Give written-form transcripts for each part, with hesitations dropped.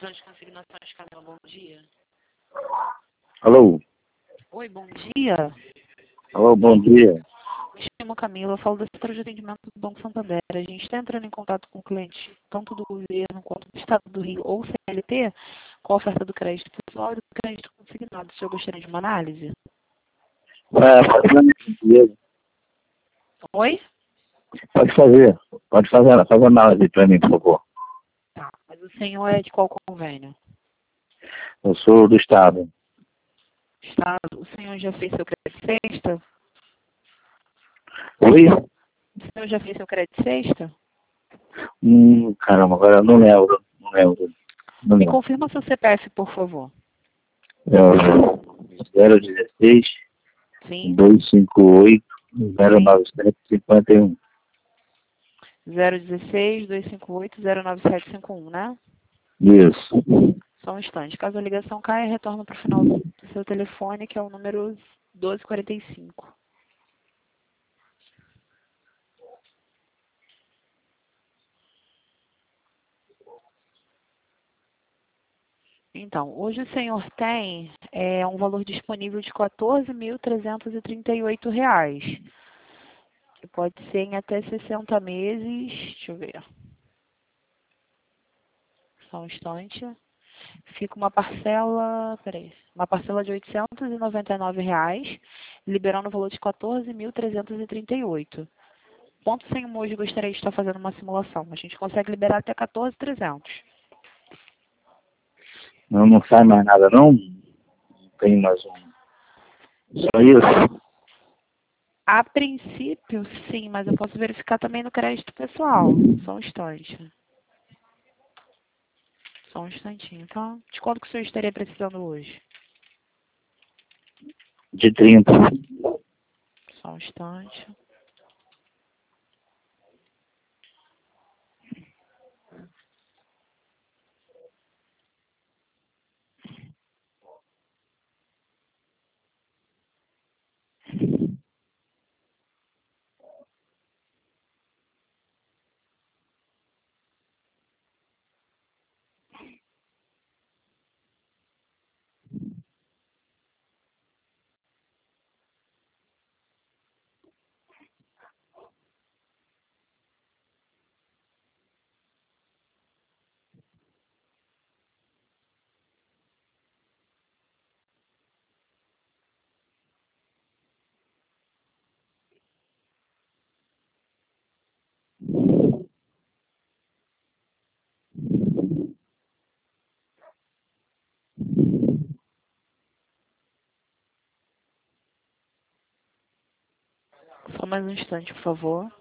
Previsão de consignações, Camila, bom dia. Alô? Oi, bom dia. Alô, bom dia. Me chamo Camila, eu falo da Central de Atendimento do Banco Santander. A gente está entrando em contato com clientes, tanto do governo quanto do Estado do Rio ou CLT, com a oferta do crédito pessoal e do crédito consignado. O senhor gostaria de uma análise? Oi? Pode fazer. Pode fazer a análise para mim, por favor. Tá, mas o senhor é de qual convênio? Eu sou do Estado. Estado. O senhor já fez seu crédito sexta? Oi? O senhor já fez seu crédito sexta? Caramba, agora eu não lembro. Não Me lembro. confirma seu CPF, por favor. É o 016 Sim, 258 09751. 016 258 09751, né? Isso. Só um instante. Caso a ligação caia, retorna para o final do seu telefone, que é o número 1245. Então, hoje o senhor tem um valor disponível de R$ 14.338, que pode ser em até 60 meses. Deixa eu ver. Só um instante. Fica uma parcela de R$ 899, liberando o valor de R$ 14.338. Ponto sem emoji, gostaria de estar fazendo uma simulação. A gente consegue liberar até 14.300. Não sai mais nada, não? Não tem mais um. Só isso? A princípio, sim, mas eu posso verificar também no crédito pessoal. Só um instante. Só um instantinho, tá? De quanto que o senhor estaria precisando hoje? De 30. Só um instante. Só mais um instante, por favor.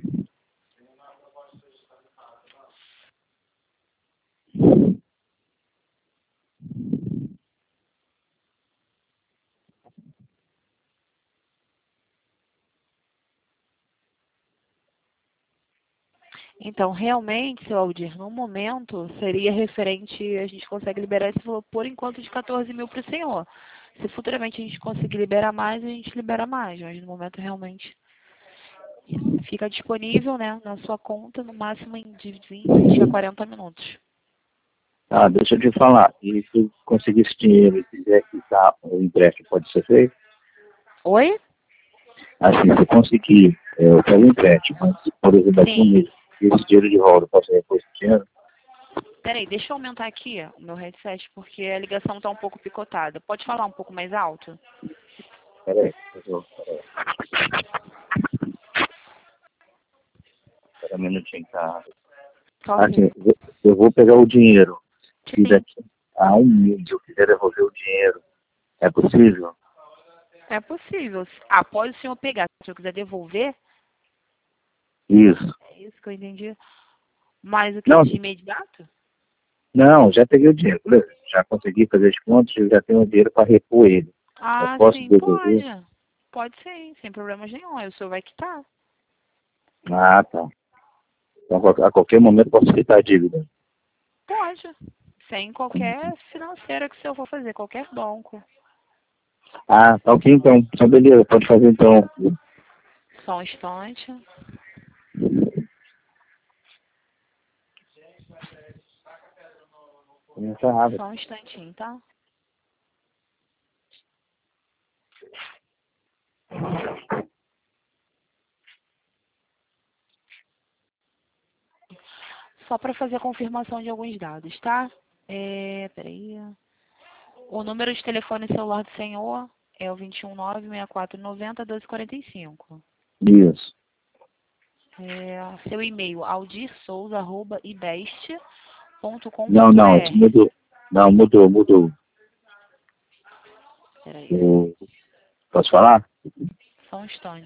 Então, realmente, seu Aldir, no momento, seria referente, a gente consegue liberar esse valor por enquanto de 14 mil para o senhor. Se futuramente a gente conseguir liberar mais, a gente libera mais, mas no momento realmente fica disponível, né, na sua conta, no máximo de 20 a 40 minutos. Ah, deixa eu te falar. E se eu conseguir esse dinheiro e quiser quitar o empréstimo, pode ser feito? Oi? Assim, se eu conseguir, eu pego o empréstimo, mas, por exemplo, daqui a um Sim. mês, e esse dinheiro de volta, eu posso repor esse dinheiro? Peraí, deixa eu aumentar aqui ó, o meu headset, porque a ligação está um pouco picotada. Pode falar um pouco mais alto? Peraí, espera um minutinho, tá? Ok. Assim, eu vou pegar o dinheiro e Sim, daqui a um mês eu quiser devolver o dinheiro. É possível? é possível. Após o senhor pegar, se eu quiser devolver, Isso. é isso que eu entendi. Mas o que Não, de imediato? não, já peguei o dinheiro, beleza? Já consegui fazer as contas, eu já tenho o dinheiro para repor ele. Eu Ah, posso sim, pode. devolver? Pode sim, sem problemas nenhum. Aí o senhor vai quitar. Ah, tá. Então, a qualquer momento posso quitar a dívida. Pode. Sem qualquer financeira que o senhor for fazer, qualquer banco. Ah, tá ok então. Então, beleza, pode fazer então. Só um instante. Começa rápido. Só um instantinho, tá? Só para fazer a confirmação de alguns dados, tá? Peraí. O número de telefone celular do senhor é o 219-6490-1245. Isso. Seu e-mail, Não, aldirsouz@ibest.com.br. mudou. Não, mudou. Peraí, Posso falar? só um instante.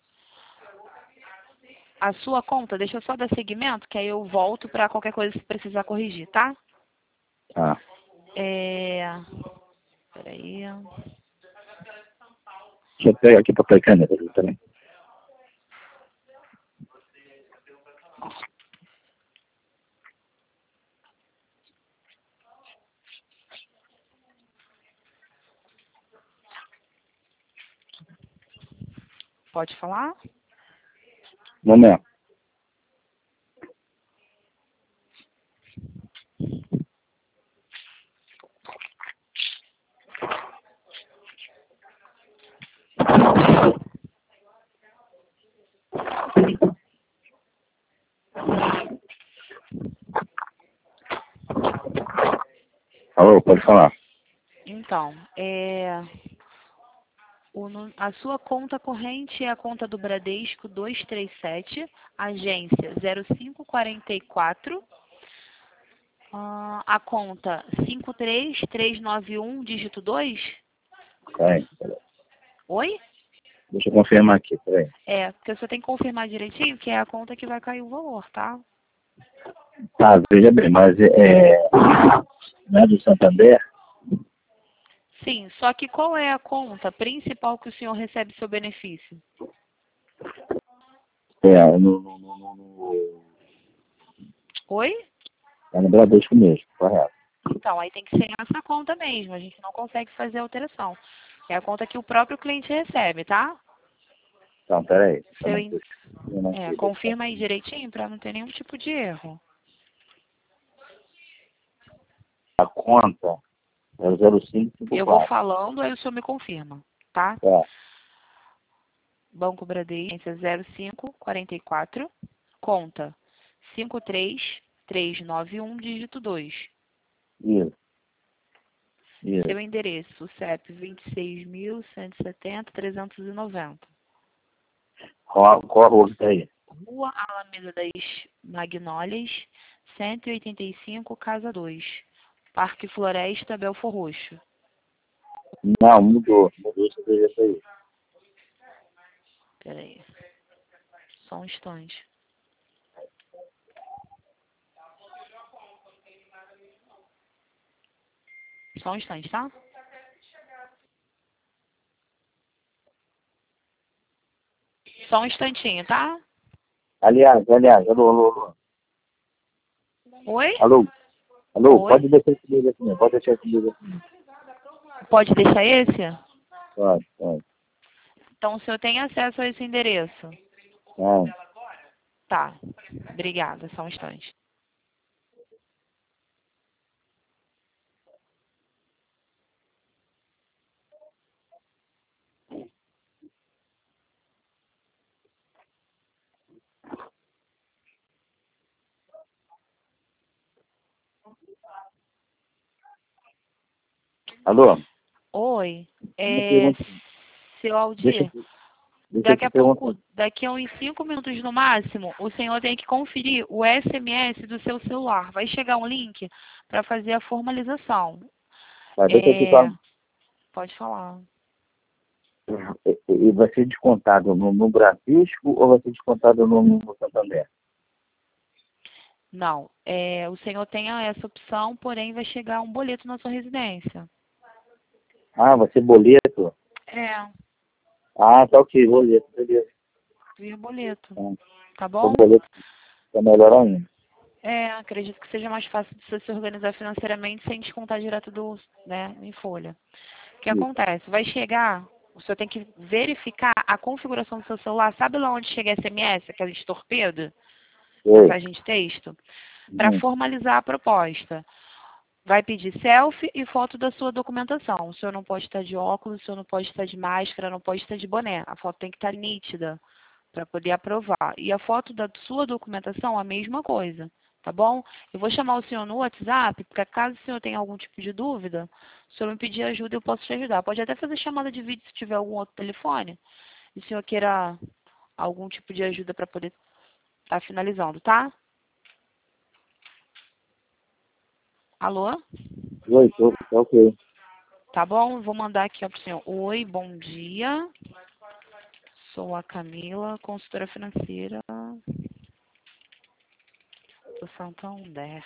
A sua conta, deixa eu só dar seguimento, que aí eu volto para qualquer coisa se precisar corrigir, tá? Tá. Peraí. Deixa eu pegar aqui papel e caneta também. Pode falar? Momento. Alô, pode falar. Então, a sua conta corrente é a conta do Bradesco 237, agência 0544, a conta 53391, dígito 2. Peraí. Oi? Deixa eu confirmar aqui, peraí. Porque você tem que confirmar direitinho que é a conta que vai cair o valor, tá? Tá, veja bem, mas não é do Santander? Sim, só que qual é a conta principal que o senhor recebe seu benefício? Oi? É no Bradesco mesmo, correto. Então, aí tem que ser essa conta mesmo, a gente não consegue fazer alteração. É a conta que o próprio cliente recebe, tá? Então, peraí. Confirma aí direitinho para não ter nenhum tipo de erro. A conta é o 0554. Eu vou falando, aí o senhor me confirma, tá? Tá. Banco Bradesco, 0544, conta 53391, dígito 2. Isso. Seu endereço, CEP 26.170-390. Qual a rua que tá aí? Rua Alameda das Magnólias, 185, Casa 2. Parque Floresta, Belfor Roxo. Não, mudou. Mudou esse endereço aí. Peraí. Só um instante. Só um instante, tá? Só um instantinho, tá? Aliás, alô. Oi? Alô, Oi? pode deixar esse endereço mesmo, pode deixar esse endereço mesmo. Pode deixar esse? Pode. Então o senhor tem acesso a esse endereço? Não. Tá. Obrigada. Só um instante. Alô? Oi. Uma pergunta. Seu Deixa Aldir, eu te perguntar. daqui a uns 5 minutos no máximo, o senhor tem que conferir o SMS do seu celular. Vai chegar um link para fazer a formalização. Mas deixa eu te falar. Pode falar. E vai ser descontado no Bradesco ou vai ser descontado no Santander? Não, o senhor tem essa opção, porém vai chegar um boleto na sua residência. Ah, vai ser boleto? Ah, tá ok, boleto, beleza. Via boleto. Então, Tá o bom? boleto tá melhor ainda. Acredito que seja mais fácil de você se organizar financeiramente sem descontar direto em folha. O que Isso. acontece? Vai chegar, o senhor tem que verificar a configuração do seu celular. Sabe lá onde chega SMS, aquele torpedo? Oi. Mensagem de texto? Para formalizar a proposta. Vai pedir selfie e foto da sua documentação. O senhor não pode estar de óculos, o senhor não pode estar de máscara, não pode estar de boné. A foto tem que estar nítida para poder aprovar. E a foto da sua documentação, a mesma coisa, tá bom? Eu vou chamar o senhor no WhatsApp, porque caso o senhor tenha algum tipo de dúvida, se o senhor me pedir ajuda, eu posso te ajudar. Pode até fazer chamada de vídeo se tiver algum outro telefone, e o senhor queira algum tipo de ajuda para poder estar finalizando, tá? Alô? Oi, tá ok. Tá bom? Vou mandar aqui ó, pro senhor. Oi, bom dia. Sou a Camila, consultora financeira do Santander.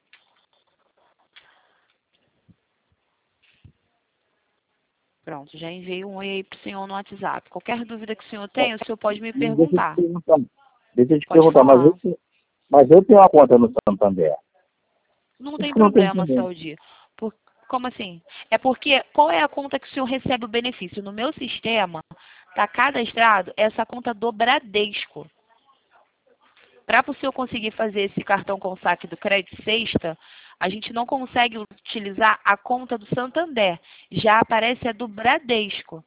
Pronto, já enviei um oi aí pro senhor no WhatsApp. Qualquer dúvida que o senhor tenha, o senhor pode me Deixa eu te perguntar. perguntar, deixa eu te Pode perguntar, falar. mas eu tenho uma conta no Santander. Não Isso tem que eu não estou problema, entendendo. Saúde. Como assim? É porque qual é a conta que o senhor recebe o benefício? No meu sistema, está cadastrado essa conta do Bradesco. Para o senhor conseguir fazer esse cartão com saque do Crédito Sexta, a gente não consegue utilizar a conta do Santander. Já aparece a do Bradesco.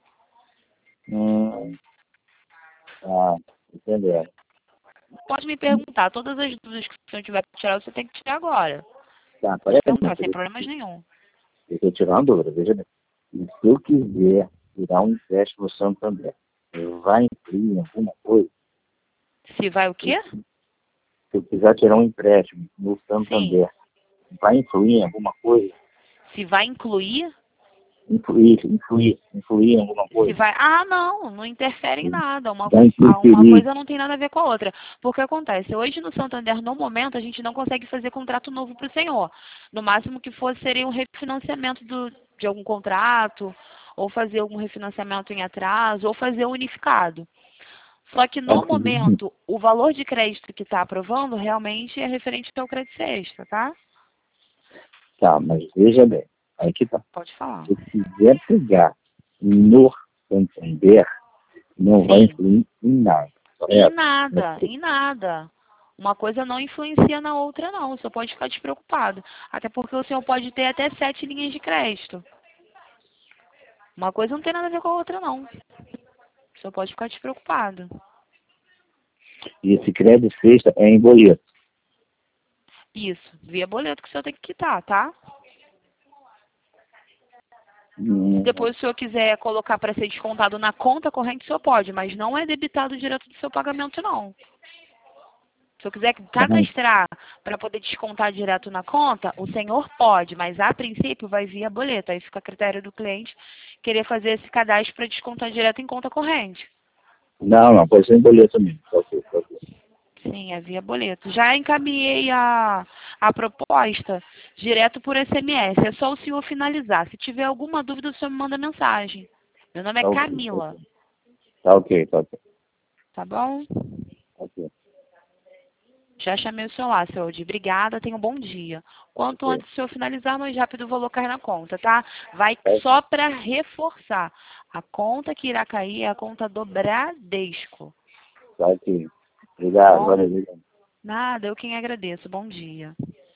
Ah, entendeu. Pode me perguntar. Todas as dúvidas que o senhor tiver para tirar, você tem que tirar agora. Tá, Pode peraí, perguntar, sem problemas nenhum. deixa eu tirar uma dúvida, veja bem. E se eu quiser tirar um empréstimo no Santander, vai incluir em alguma coisa? Se vai o quê? Se eu quiser tirar um empréstimo no Sim. Santander, vai influir em alguma coisa? Se vai incluir? Influir em alguma Se coisa? vai. Ah, não, não interfere em nada. Vai Uma interferir. coisa não tem nada a ver com a outra. Porque acontece, hoje no Santander, no momento, a gente não consegue fazer contrato novo para o senhor. No máximo que fosse seria um refinanciamento de algum contrato, ou fazer algum refinanciamento em atraso, ou fazer unificado. Só que no Assim, momento, o valor de crédito que está aprovando realmente é referente ao crédito sexta, tá? tá, mas veja bem, aí que tá. Pode falar. Se eu quiser pegar no Santander, não vai Sim. influir em nada, Em correto? nada, em nada. Uma coisa não influencia na outra, não. O senhor pode ficar despreocupado. Até porque o senhor pode ter até 7 linhas de crédito. Uma coisa não tem nada a ver com a outra, não. O senhor pode ficar despreocupado. E esse crédito sexta é em boleto. Isso, via boleto que o senhor tem que quitar, tá? Se Hum, depois o senhor quiser colocar para ser descontado na conta corrente, o senhor pode, mas não é debitado direto do seu pagamento, não. Se eu quiser cadastrar para poder descontar direto na conta, o senhor pode, mas a princípio vai via boleto. Aí fica a critério do cliente querer fazer esse cadastro para descontar direto em conta corrente. não, pode ser em boleto mesmo. Tá ok, tá ok. Sim, é via boleto. Já encaminhei a proposta direto por SMS. É só o senhor finalizar. Se tiver alguma dúvida, o senhor me manda mensagem. Meu nome é Tá ok, tá Camila, ok. Tá ok, tá ok. tá bom? Tá ok. Já chamei o senhor lá, seu Aldir. Obrigada, tenha um bom dia. Quanto Ok. antes o senhor finalizar, mais rápido eu vou colocar na conta, tá? Vai Tá só para reforçar. A conta que irá cair é a conta do Bradesco, tá ok. tá Obrigado, bom? valeu. Nada, eu quem agradeço. Bom dia.